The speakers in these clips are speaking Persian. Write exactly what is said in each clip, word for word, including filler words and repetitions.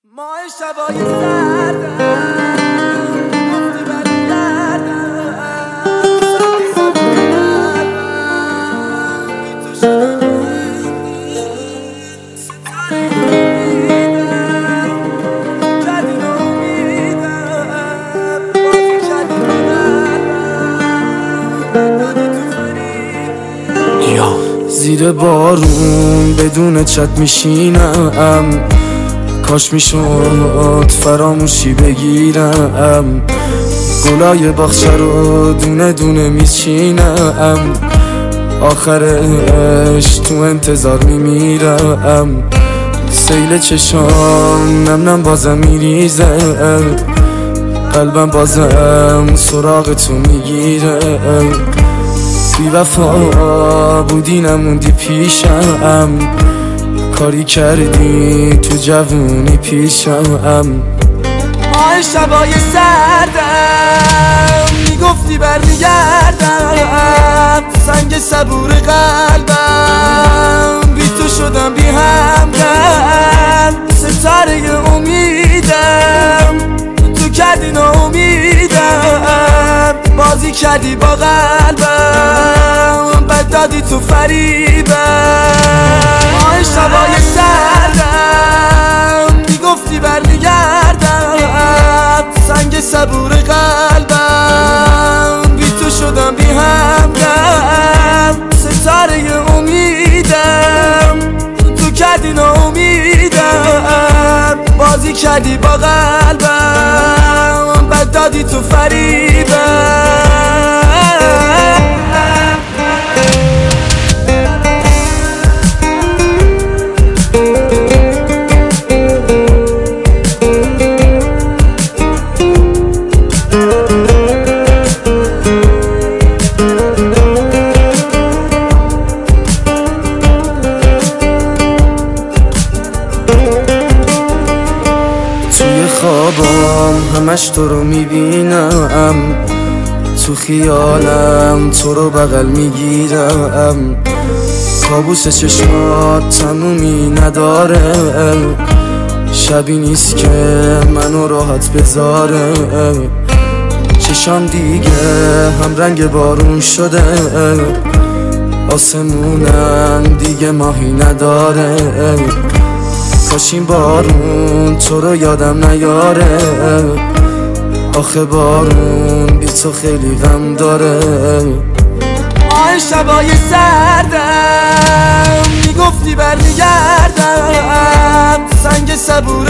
ما شبای سردم گفتی برگردم سنگ سبود قلبم بی تو شدم ستاره امیدم کردی ناامیدم بازی کردی با قلبم دادی تو فریدی زیر بارون بدون چت میشینم، کاش میشد فراموشی بگیرم. گلای باغچه رو دونه دونه میچینم، آخرش تو انتظار میمیرم. سیل چشام نم نم بازم میریزه، قلبم بازم سراغ تو میگیره. بی وفا بودی نموندی پیشم، کاری کردی تو جوونی پیشم. ماه شبای سردم میگفتی برمیگردم، سنگ صبور قلبم بی تو شدم بی همدم. ستاره امیدم تو کردی ناامیدم، بازی کردی با قلبم بد دادی تو فریبم. ماه شبای سردم میگفتی برمیگردم، سنگ صبور قلبم بی تو شدم بی همدم. ستاره امیدم تو کردی ناامیدم، بازی کردی با قلبم بد دادی تو فریبم. خوابم همش تو رو میبینم، تو خیالم تو رو بغل میگیرم. کابوس چشمات تمومی نداره، شبی نیست که منو راحت بذاره. چشام دیگه هم رنگ بارون شده، آسمونم دیگه ماهی نداره. کاش این بارون تو رو یادم نیاره، آخه بارون بی تو خیلی غم داره. ماه شبای سردم میگفتی برمیگردم، سنگ صبور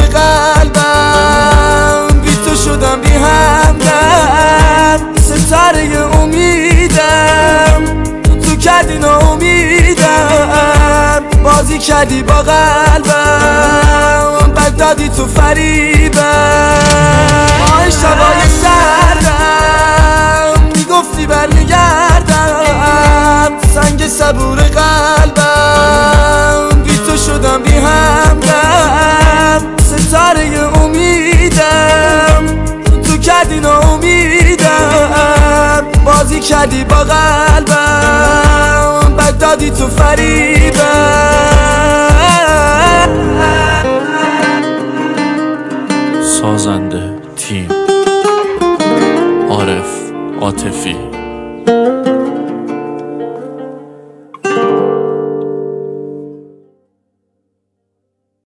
قلبم بی تو شدم بی همدم. ستاره امیدم تو کردی ناامیدم، بازی کردی با قلبم بد دادی تو فریبم. ماه شبای سردم میگفتی برمیگردم، سنگ صبور قلبم بی تو شدم بی همدم. ستاره امیدم تو کردی ناامیدم، بازی کردی با قلبم بد دادی تو فریبم.